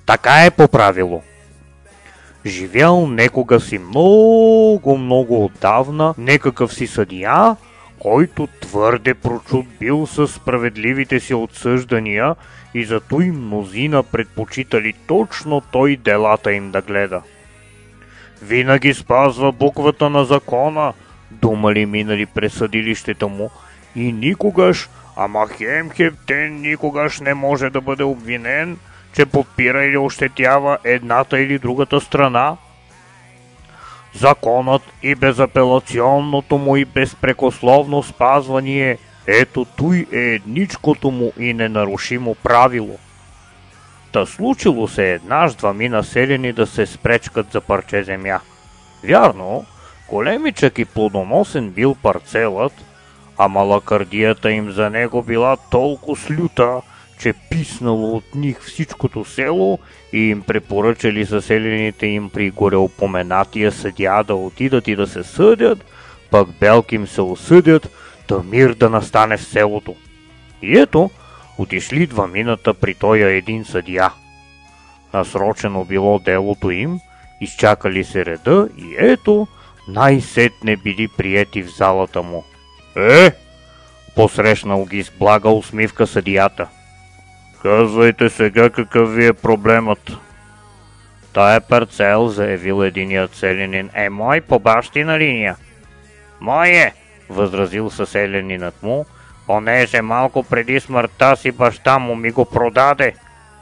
Така е по правило. Живял некога си много отдавна некакъв си съдия, който твърде прочут бил със справедливите си отсъждания и зато и мнозина предпочитали точно той делата им да гледа. Винаги спазва буквата на закона, думали минали през съдилището му, и никогаш, ама хем-хептен никогаш не може да бъде обвинен, че подпира или ощетява едната или другата страна. Законът и безапелационното му и безпрекословно спазвание, ето той е едничкото му и ненарушимо правило. Та случило се еднаж двамина селяни да се спречкат за парче земя. Вярно, големичък и плодоносен бил парцелът, а малакардията им за него била толкова слюта, че писнало от них всичкото село и им препоръчали съселените им при гореупоменатия съдия да отидат и да се съдят, пък белки им се осъдят, да мир да настане в селото. И ето, отишли двамината при тоя един съдия. Насрочено било делото им, изчакали се реда и ето, най-сетне били приети в залата му. Посрещнал ги с блага усмивка съдията. Казвайте сега какъв ви е проблемът. Тая парцел, заявил единият селянин, е мой по бащина линия. Мой е, възразил съселянинът му, понеже малко преди смъртта си баща му ми го продаде.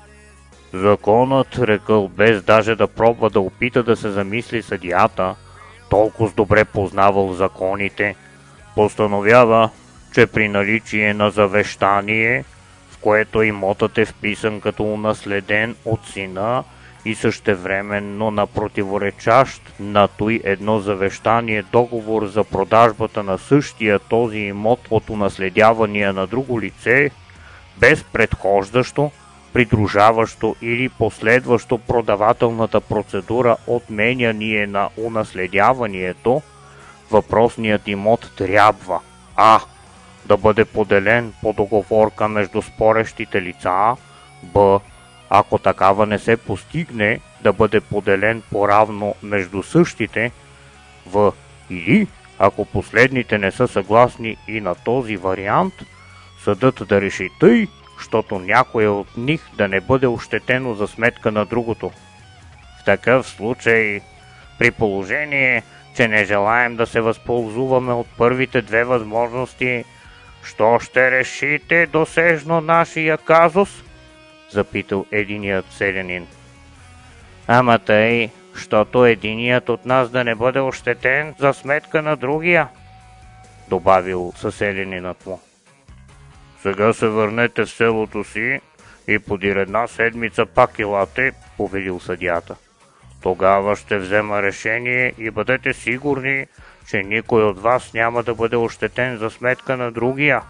Законът, рекъл, без даже да пробва да опита да се замисли съдията, толкова добре познавал законите, постановява, че при наличие на завещание, в което имотът е вписан като унаследен от сина и същевременно на противоречащ на той едно завещание договор за продажбата на същия този имот от унаследявания на друго лице, без предхождащо, придружаващо или последващо продавателната процедура отменяние на унаследяването, въпросният имот трябва да бъде поделен по договорка между спорещите лица, б. ако такава не се постигне, да бъде поделен поравно между същите, в. или, ако последните не са съгласни и на този вариант, съдът да реши тъй, щото някое от них да не бъде ощетено за сметка на другото. В такъв случай, при положение, че не желаем да се възползваме от първите две възможности, що ще решите досежно нашия казус? Запитал единият селянин. Ама тъй, щото единият от нас да не бъде ощетен за сметка на другия, добавил съселянинът му. Сега се върнете в селото си и подир една седмица пак елате, повелил съдията. Тогава ще взема решение и бъдете сигурни, че никой от вас няма да бъде ощетен за сметка на другия.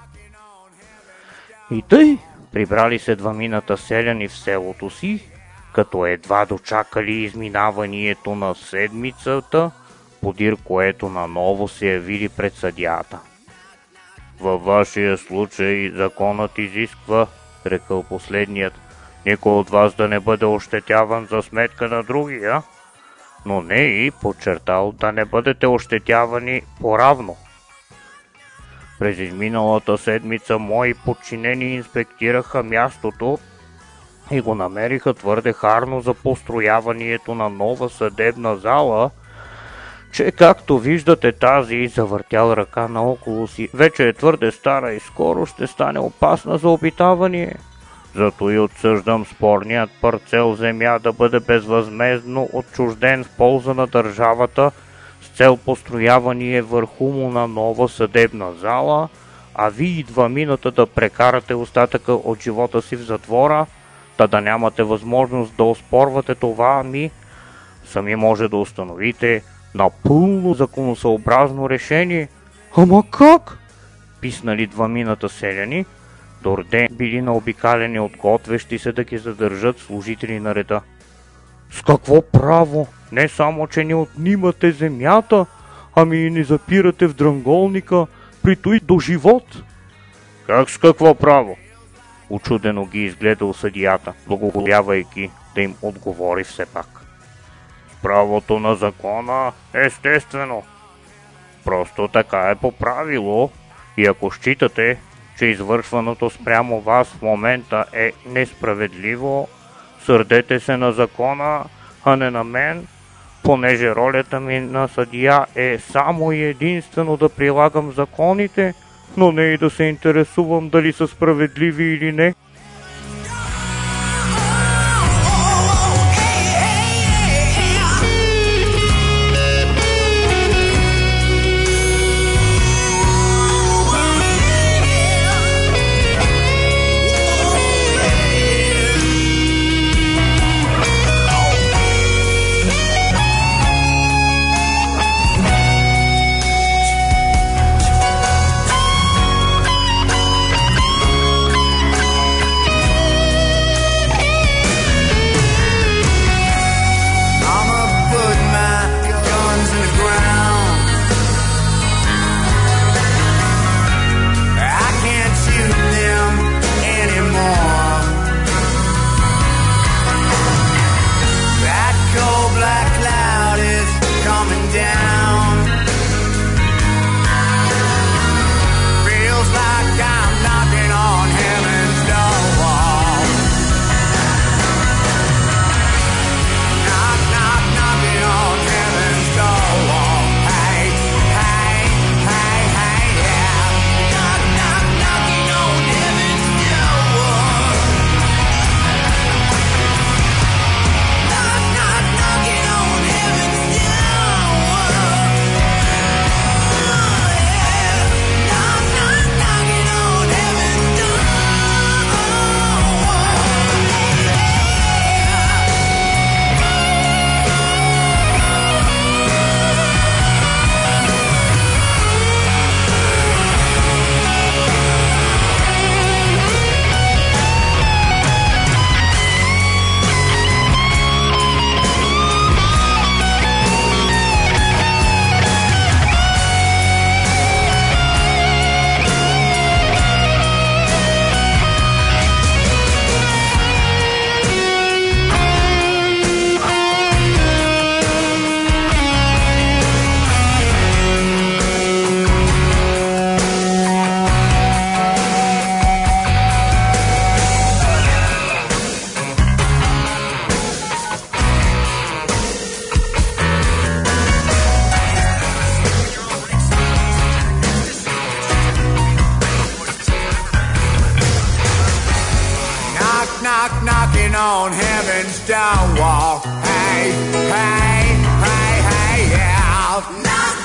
И тъй прибрали се двамината селяни в селото си, като едва дочакали изминаването на седмицата, подир което наново се явили пред съдията. Във вашия случай законът изисква, рекъл последният, никой от вас да не бъде ощетяван за сметка на другия, но не и подчертал да не бъдете ощетявани поравно. През изминалата седмица мои подчинени инспектираха мястото и го намериха твърде харно за построяването на нова съдебна зала, че както виждате тази, завъртял ръка наоколо си, вече е твърде стара и скоро ще стане опасна за обитаване. Зато и отсъждам спорният парцел земя да бъде безвъзмездно отчужден в полза на държавата с цел построяване върху му на нова съдебна зала, а ви и двамината да прекарате остатъка от живота си в затвора, да нямате възможност да оспорвате това сами може да установите напълно законосъобразно решение. Ама как? Писнали двамината селяни, дорде били наобикалени от готвещи се да ги задържат служители на реда. С какво право? Не само, че ни отнимате земята, ами и ни запирате в дрънголника, при той до живот. Как с какво право? Учудено ги изгледал съдията, благоговявайки да им отговори все пак. Правото на закона, естествено. Просто така е по правило и ако считате, че извършваното спрямо вас в момента е несправедливо, сърдете се на закона, а не на мен, понеже ролята ми на съдия е само и единствено да прилагам законите, но не и да се интересувам дали са справедливи или не. Knocking on heaven's door wall. Hey, hey, hey, hey, yeah. Knock.